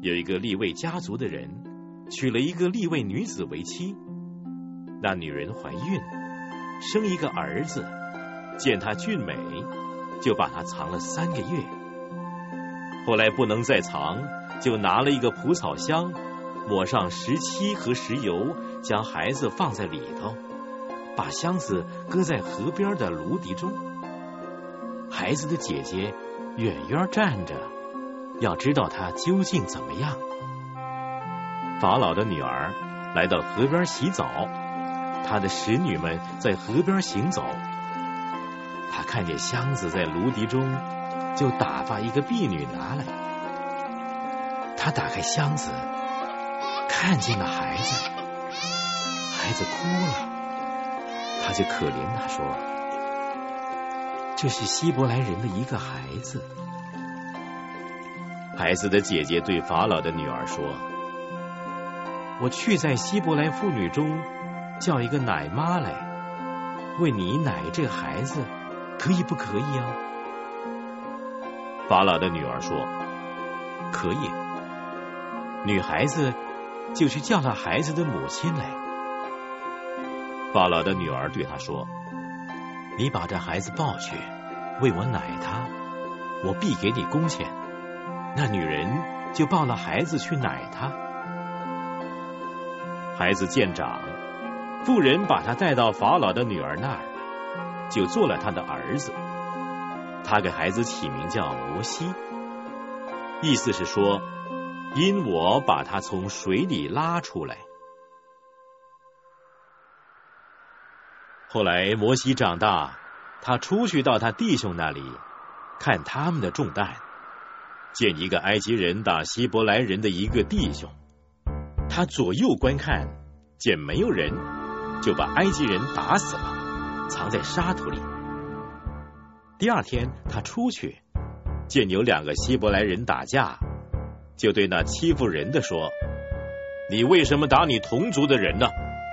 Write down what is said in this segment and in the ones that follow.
有一个利未家族的人娶了一个利未女子为妻，那女人怀孕，生一个儿子，见他俊美，就把他藏了3个月。后来不能再藏，就拿了一个蒲草箱，抹上石漆和石油，将孩子放在里头，把箱子搁在河边的芦荻中。孩子的姐姐远远站着，要知道他究竟怎么样。法老的女儿来到河边洗澡，他的使女们在河边行走。他看见箱子在芦荻中，就打发一个婢女拿来。他打开箱子，看见了孩子，孩子哭了，他就可怜他说：“这是希伯来人的一个孩子。”孩子的姐姐对法老的女儿说：“我去在希伯来妇女中叫一个奶妈来，为你奶这个孩子，可以不可以啊？”法老的女儿说：“可以。”女孩子就去叫了孩子的母亲来。法老的女儿对他说：“你把这孩子抱去，为我奶他，我必给你工钱。”那女人就抱了孩子去奶他。孩子渐长，妇人把他带到法老的女儿那儿，就做了他的儿子。他给孩子起名叫摩西，意思是说，因我把他从水里拉出来。后来摩西长大，他出去到他弟兄那里，看他们的重担，见一个埃及人打希伯来人的一个弟兄，他左右观看，见没有人，就把埃及人打死了，藏在沙土里。第二天他出去，见有2个希伯来人打架，就对那欺负人的说：“你为什么打你同族的人呢？”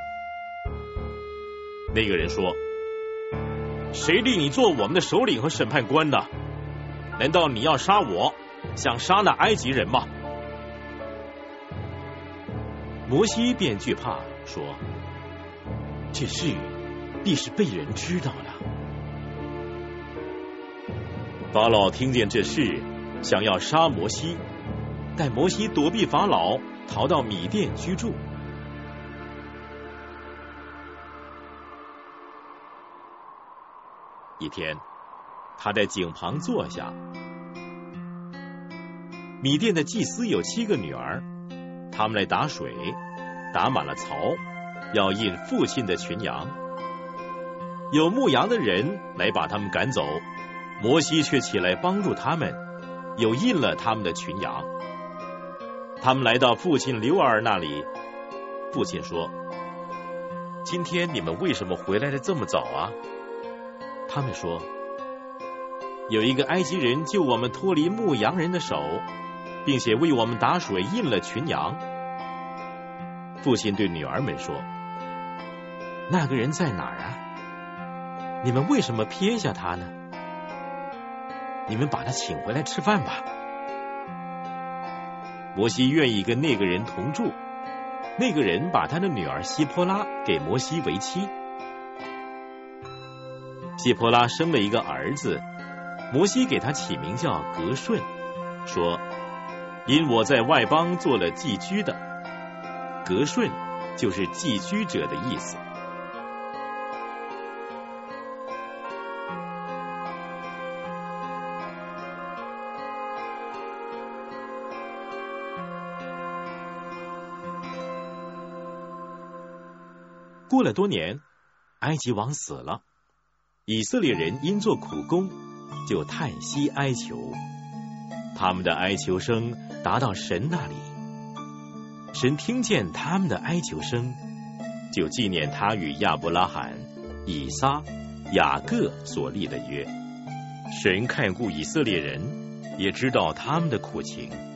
那个人说：“谁立你做我们的首领和审判官呢？难道你要杀我，想杀那埃及人吗？”摩西便惧怕，说：“这事必是被人知道了。”法老听见这事，想要杀摩西，但摩西躲避法老，逃到米甸居住。一天，他在井旁坐下。米甸的祭司有7个女儿，他们来打水，打满了槽，要印父亲的群羊。有牧羊的人来把他们赶走，摩西却起来帮助他们，又印了他们的群羊。他们来到父亲流尔那里，父亲说：“今天你们为什么回来的这么早啊？”他们说：“有一个埃及人救我们脱离牧羊人的手，并且为我们打水印了群羊。”父亲对女儿们说：“那个人在哪儿啊？你们为什么撇下他呢？你们把他请回来吃饭吧。”摩西愿意跟那个人同住，那个人把他的女儿希波拉给摩西为妻。希波拉生了一个儿子，摩西给他起名叫革顺，说：“因我在外邦做了寄居的。”革顺就是寄居者的意思。过了多年，埃及王死了，以色列人因做苦工，就叹息哀求，他们的哀求声达到神那里。神听见他们的哀求声，就纪念他与亚伯拉罕、以撒、雅各所立的约。神看顾以色列人，也知道他们的苦情。